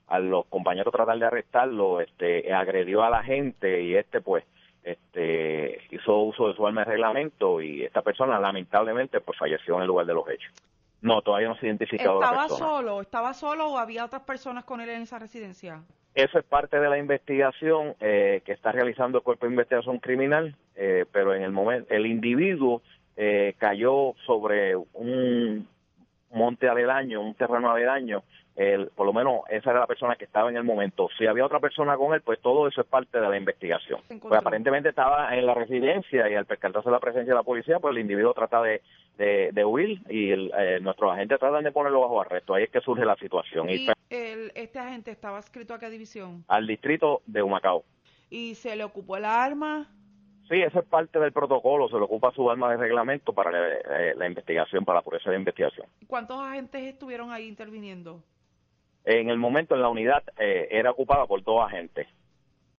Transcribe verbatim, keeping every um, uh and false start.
a los compañeros tratar de arrestarlo, este, agredió a la gente y este pues este hizo uso de su arma de reglamento y esta persona lamentablemente pues falleció en el lugar de los hechos. No, todavía no se ha identificado la persona. ¿Estaba solo? ¿Estaba solo o había otras personas con él en esa residencia? Eso es parte de la investigación eh, que está realizando el Cuerpo de Investigación Criminal, eh, pero en el momento el individuo eh, cayó sobre un monte aledaño, un terreno aledaño, el, por lo menos esa era la persona que estaba en el momento. Si había otra persona con él, pues todo eso es parte de la investigación. Pues aparentemente estaba en la residencia y al percatarse de la presencia de la policía, pues el individuo trata de, de, de huir y el, eh, nuestros agentes tratan de ponerlo bajo arresto. Ahí es que surge la situación. ¿Y, y el, este agente estaba adscrito a qué división? Al distrito de Humacao. ¿Y se le ocupó el arma? Sí, eso es parte del protocolo, se le ocupa su arma de reglamento para la, eh, la investigación, para la pureza de investigación. ¿Cuántos agentes estuvieron ahí interviniendo? En el momento, en la unidad, eh, era ocupada por dos agentes.